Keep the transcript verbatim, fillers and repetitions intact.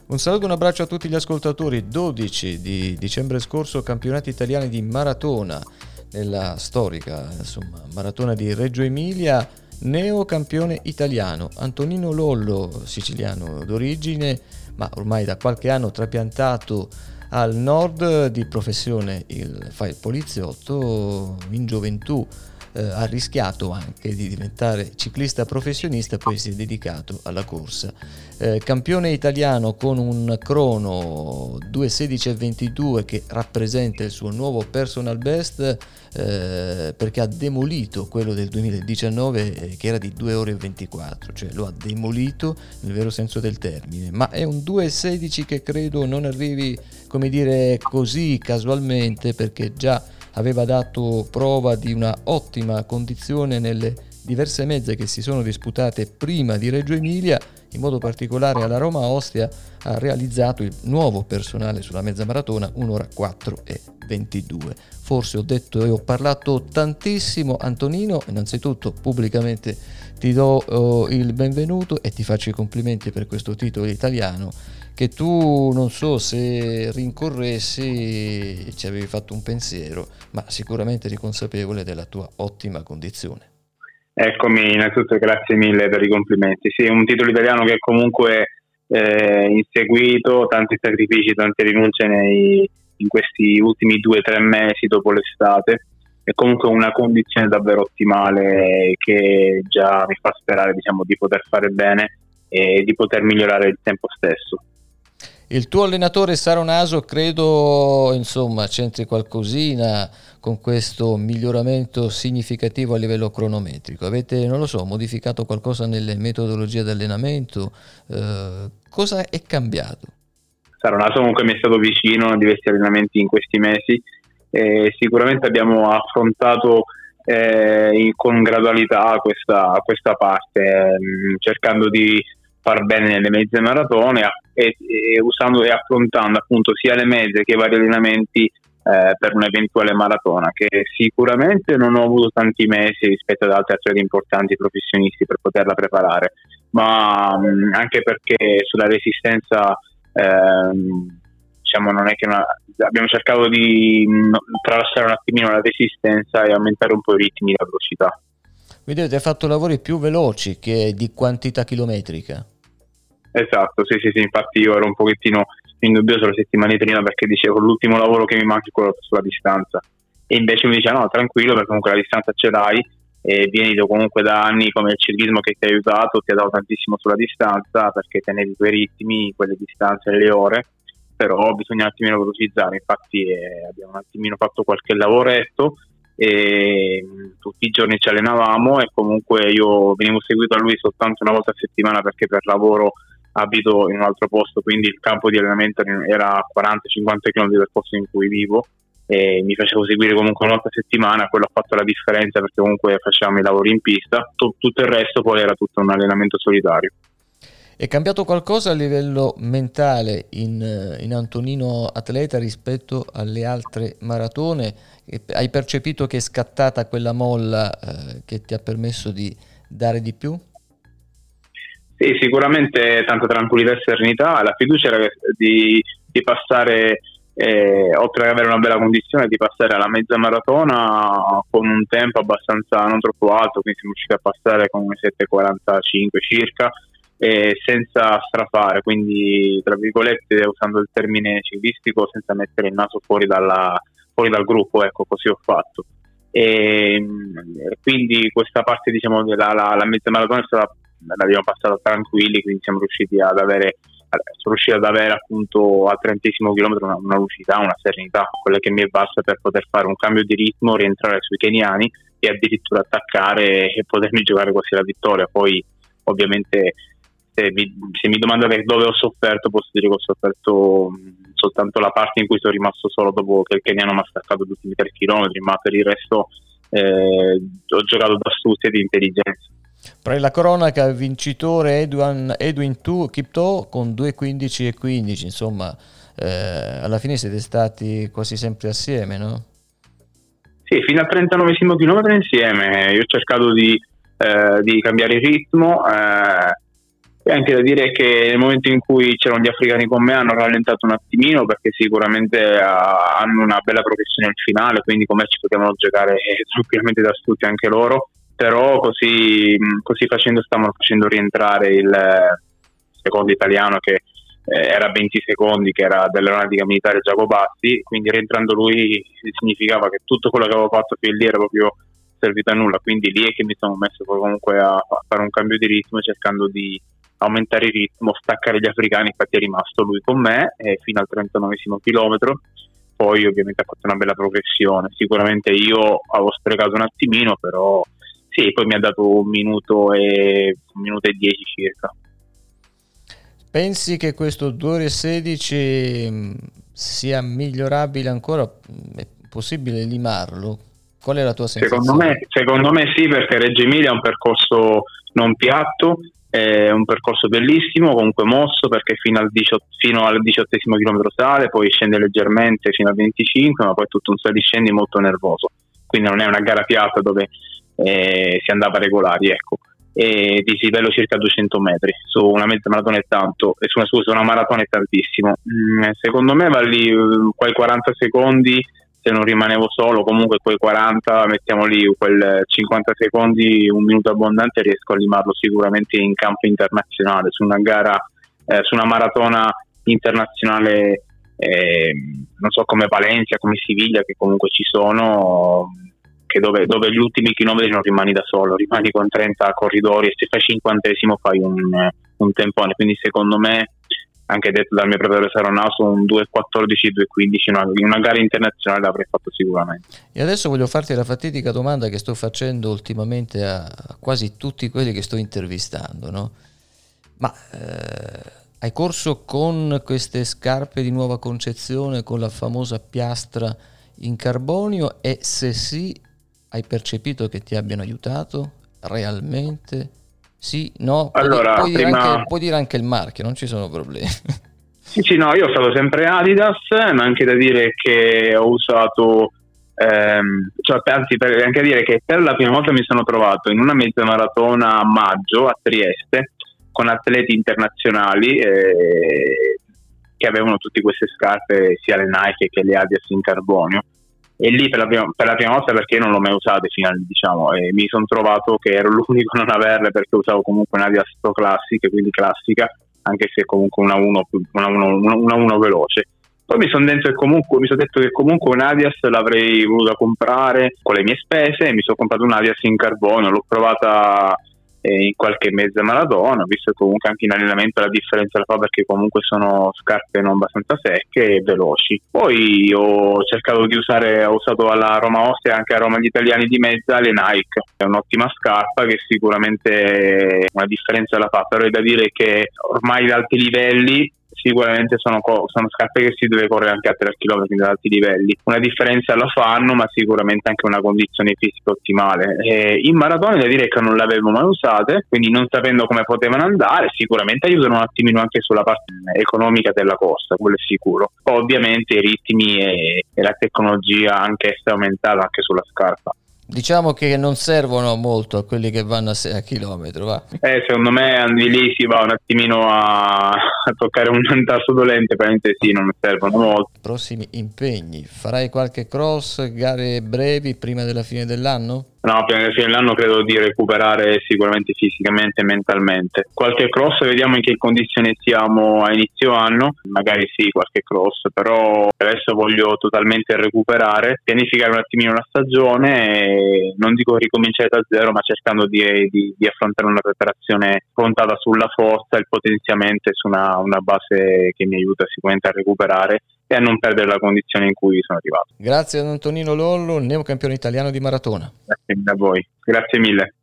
Un saluto e un abbraccio a tutti gli ascoltatori. dodici di dicembre scorso, campionati italiani di maratona nella storica insomma, maratona di Reggio Emilia. Neocampione italiano Antonino Lollo, siciliano d'origine, ma ormai da qualche anno trapiantato al nord, di professione il, fa il poliziotto. In gioventù eh, ha rischiato anche di diventare ciclista professionista, poi si è dedicato alla corsa. Eh, campione italiano con un crono due sedici e ventidue che rappresenta il suo nuovo personal best, eh, perché ha demolito quello del duemiladiciannove eh, che era di due ore e ventiquattro, cioè lo ha demolito nel vero senso del termine, ma è un due sedici che credo non arrivi, come dire, così casualmente, perché già aveva dato prova di una ottima condizione nelle diverse mezze che si sono disputate prima di Reggio Emilia. In modo particolare alla Roma Ostia ha realizzato il nuovo personale sulla mezza maratona, un'ora quattro e ventidue. Forse ho detto e ho parlato tantissimo. Antonino, innanzitutto pubblicamente ti do oh, il benvenuto e ti faccio i complimenti per questo titolo italiano che tu, non so se rincorressi, ci avevi fatto un pensiero, ma sicuramente eri consapevole della tua ottima condizione. Eccomi, innanzitutto grazie mille per i complimenti. Sì, è un titolo italiano che comunque eh, inseguito, tanti sacrifici, tante rinunce nei, in questi ultimi due o tre mesi dopo l'estate, è comunque una condizione davvero ottimale che già mi fa sperare, diciamo, di poter fare bene e di poter migliorare il tempo stesso. Il tuo allenatore Saronaso credo insomma c'entri qualcosina con questo miglioramento significativo a livello cronometrico. Avete, non lo so, modificato qualcosa nelle metodologie di allenamento? Eh, cosa è cambiato? Saronaso comunque mi è stato vicino a diversi allenamenti in questi mesi e sicuramente abbiamo affrontato eh, con gradualità questa, questa parte, eh, cercando di far bene nelle mezze maratone e, e usando e affrontando appunto sia le mezze che i vari allenamenti eh, per un'eventuale maratona, che sicuramente non ho avuto tanti mesi rispetto ad altri atleti importanti professionisti per poterla preparare, ma mh, anche perché sulla resistenza ehm, diciamo non è che una, abbiamo cercato di mh, tralasciare un attimino la resistenza e aumentare un po' i ritmi e la velocità. Quindi avete fatto lavori più veloci che di quantità chilometrica. Esatto, sì, sì, sì, infatti io ero un pochettino in dubbio sulla settimana prima perché dicevo l'ultimo lavoro che mi manca è quello sulla distanza e invece mi dice no, tranquillo perché comunque la distanza ce l'hai e vieni comunque da anni come il ciclismo che ti ha aiutato, ti ha dato tantissimo sulla distanza perché tenevi quei ritmi, quelle distanze, le ore, però bisogna un attimino velocizzare, infatti eh, abbiamo un attimino fatto qualche lavoretto e tutti i giorni ci allenavamo e comunque io venivo seguito a lui soltanto una volta a settimana perché per lavoro abito in un altro posto, quindi il campo di allenamento era a quaranta cinquanta chilometri dal posto in cui vivo e mi facevo seguire comunque una volta a settimana. Quello ha fatto la differenza perché comunque facevamo i lavori in pista, T- tutto il resto poi era tutto un allenamento solitario. È cambiato qualcosa a livello mentale in, in Antonino atleta rispetto alle altre maratone? Hai percepito che è scattata quella molla eh, che ti ha permesso di dare di più? Sì, sicuramente tanta tranquillità e serenità, la fiducia era di, di passare, eh, oltre ad avere una bella condizione, di passare alla mezza maratona con un tempo abbastanza non troppo alto, quindi siamo riusciti a passare con sette quarantacinque circa, eh, senza strafare, quindi tra virgolette, usando il termine ciclistico, senza mettere il naso fuori, dalla, fuori dal gruppo, ecco, così ho fatto. E quindi questa parte, diciamo, della la, la mezza maratona è stata, l'abbiamo passata tranquilli, quindi siamo riusciti ad avere sono riuscito ad avere appunto al trentesimo chilometro una, una lucidità, una serenità, quella che mi è basta per poter fare un cambio di ritmo, rientrare sui keniani e addirittura attaccare e potermi giocare quasi la vittoria. Poi ovviamente se mi, se mi domandate dove ho sofferto, posso dire che ho sofferto mh, soltanto la parte in cui sono rimasto solo dopo che il keniano mi ha staccato gli ultimi tre chilometri, ma per il resto eh, ho giocato d'astuzia e di intelligenza. Per la cronaca, vincitore Edwin, Edwin Kipto con due quindici e quindici, insomma eh, alla fine siete stati quasi sempre assieme, no? Sì, fino al trentanovesimo chilometro insieme. Io ho cercato di, eh, di cambiare il ritmo eh, E anche da dire che nel momento in cui c'erano gli africani con me hanno rallentato un attimino, perché sicuramente uh, hanno una bella progressione al finale, quindi con me ci potevano giocare tranquillamente da astuti anche loro, però così, così facendo stavano facendo rientrare il secondo italiano che eh, era venti secondi, che era dell'aeronautica militare Giacobatti, quindi rientrando lui significava che tutto quello che avevo fatto fin lì era proprio servito a nulla, quindi lì è che mi sono messo poi comunque a, a fare un cambio di ritmo, cercando di aumentare il ritmo, staccare gli africani. Infatti è rimasto lui con me eh, fino al trentanovesimo chilometro, poi ovviamente ha fatto una bella progressione, sicuramente io avevo sprecato un attimino, però sì, poi mi ha dato un minuto e un minuto e dieci circa. Pensi che questo due ore e sedici sia migliorabile ancora? È possibile limarlo? Qual è la tua sensazione? Secondo me, secondo me sì, perché Reggio Emilia è un percorso non piatto, è un percorso bellissimo, comunque mosso, perché fino al, diciotto, fino al diciottesimo chilometro sale, poi scende leggermente fino al venticinque, ma poi tutto un saliscendi molto nervoso, quindi non è una gara piatta dove eh, si andava regolari, ecco. E dislivello circa duecento metri su una mezza maratona è tanto, e su una, scusa, una maratona è tantissimo. Mm, secondo me va lì uh, quei quaranta secondi, se non rimanevo solo, comunque quei quaranta, mettiamo lì quel cinquanta secondi, un minuto abbondante, riesco a limarlo sicuramente in campo internazionale, su una gara, eh, su una maratona internazionale, eh, non so, come Valencia, come Siviglia, che comunque ci sono, che dove, dove gli ultimi chilometri non rimani da solo, rimani con trenta corridori e se fai cinquantesimo fai un, un tempone, quindi secondo me, anche detto dal mio preparatore Saronauso, un due quattordici, due quindici, una, una gara internazionale l'avrei fatto sicuramente. E adesso voglio farti la fatidica domanda che sto facendo ultimamente a quasi tutti quelli che sto intervistando, no? Ma eh, hai corso con queste scarpe di nuova concezione, con la famosa piastra in carbonio, e se sì, hai percepito che ti abbiano aiutato realmente? Sì, no? Puoi, allora, puoi, dire prima... anche, puoi dire anche il marchio, non ci sono problemi. Sì, sì, no, io ho usato sempre Adidas, ma anche da dire che ho usato, ehm, cioè, anzi, per, anche dire che per la prima volta mi sono trovato in una mezza maratona a maggio a Trieste con atleti internazionali eh, che avevano tutte queste scarpe, sia le Nike che le Adidas in carbonio. E lì per la, prima, per la prima volta, perché io non l'ho mai usate fino a, diciamo, e mi sono trovato che ero l'unico a non averle, perché usavo comunque una Adidas Pro Classic, quindi classica, anche se comunque una uno veloce. Poi mi sono detto che comunque mi sono detto che comunque un Adidas l'avrei voluta comprare con le mie spese, e mi sono comprato un Adidas in carbonio, l'ho provata in qualche mezza maratona, visto che comunque anche in allenamento la differenza la fa, perché comunque sono scarpe non abbastanza secche e veloci. Poi ho cercato di usare, ho usato alla Roma Ostia e anche a Roma gli italiani di mezza le Nike, è un'ottima scarpa che sicuramente una differenza la fa, però è da dire che ormai ad alti livelli sicuramente sono, sono scarpe che si deve correre anche a tre chilometri ad alti livelli, una differenza la fanno, ma sicuramente anche una condizione fisica ottimale. E in maratona da dire che non le avevo mai usate, quindi non sapendo come potevano andare, sicuramente aiutano un attimino anche sulla parte economica della corsa, quello è sicuro. Poi ovviamente i ritmi e, e la tecnologia anche è aumentata anche sulla scarpa. Diciamo che non servono molto a quelli che vanno a sei chilometri, va? Eh, secondo me di lì si va un attimino a, a toccare un tasto dolente, veramente sì, non servono molto. Prossimi impegni, farai qualche cross, gare brevi prima della fine dell'anno? No, prima della fine dell'anno credo di recuperare sicuramente fisicamente e mentalmente. Qualche cross, vediamo in che condizioni siamo a inizio anno, magari sì, qualche cross, però adesso voglio totalmente recuperare, pianificare un attimino la stagione e non dico ricominciare da zero, ma cercando di, di, di affrontare una preparazione puntata sulla forza e il potenziamento su una, una base che mi aiuta sicuramente a recuperare e a non perdere la condizione in cui sono arrivato. Grazie ad Antonino Lollo, neocampione italiano di maratona. Grazie mille a voi, grazie mille.